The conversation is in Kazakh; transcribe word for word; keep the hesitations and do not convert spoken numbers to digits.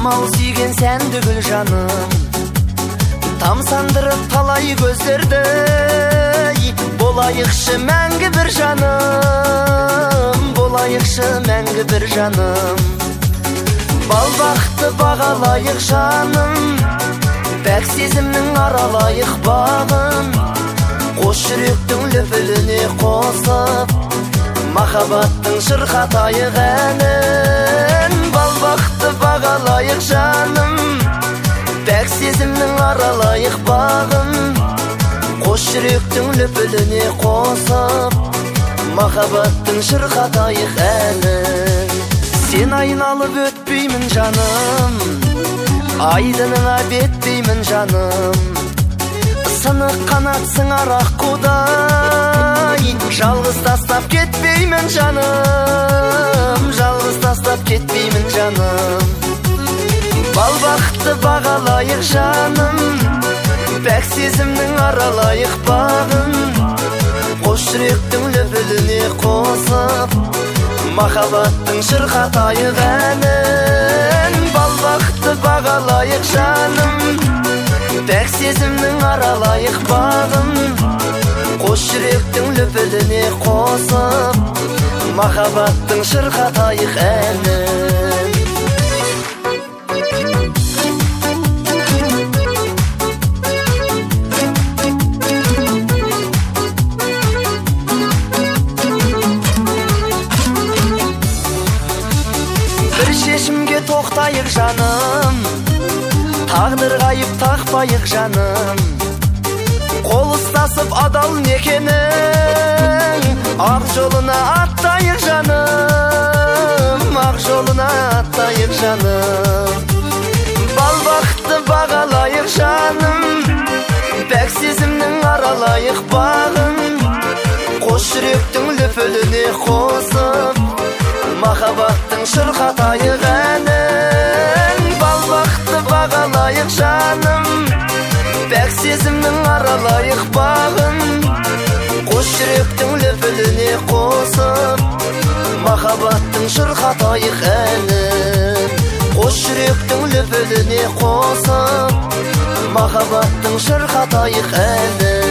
самал сүйген сәнді гүл жаным, тамсандырып талай көздерді, болайықшы мәңгі бір жаным, болайықшы мәңгі бір жаным. Бал бақты бағалайық жаным, пәк сезімнің аралайық бағын, қос жүректің лүпіліне қосып, махаббаттың шырқатайық әнін. Бал бақты бағалайық жаным, пәк сезімнің аралайық бағын, қос жүректің лүпіліне қосып, махаббаттың шырқатайық әнін. Сен айналып өтпеймін жаным, айдыныңа бетпеймін жаным, сынық қанатсың арақ қудай, жалғыз тастап кетпеймін жаным, жалғыз тастап кетпеймін жаным. Бал бақты бағалайық жаным, пәк сезімнің аралайық бағын, қос жүректің лүпіліне қосып, махаббаттың шырқатайық әнін. Бал бақты бағалайық жаным, пәк сезімнің аралайық бағын, қос жүректің лүпіліне қосып, махаббаттың шырқатайық әнін. Бір шешімге тоқтайық жаным, тағдыр ғайып тақпайық жаным, қол ұстасып адал некенің ақ жолына аттайық жаным, ақ жолына аттайық жаным. Бал бақты бағалайық жаным, пәк сезімнің аралайық бағын, қос жүректің лүпіліне қосып, махаббаттың шырқатайық әнін. Бал бақты бағалайық жаным, пәк сезімнің аралайық бағын, қос жүректің лүпіліне қосып, махаббаттың шырқатайық әнін. Қос жүректің лүпіліне қосып, махаббаттың шырқатайық әнін.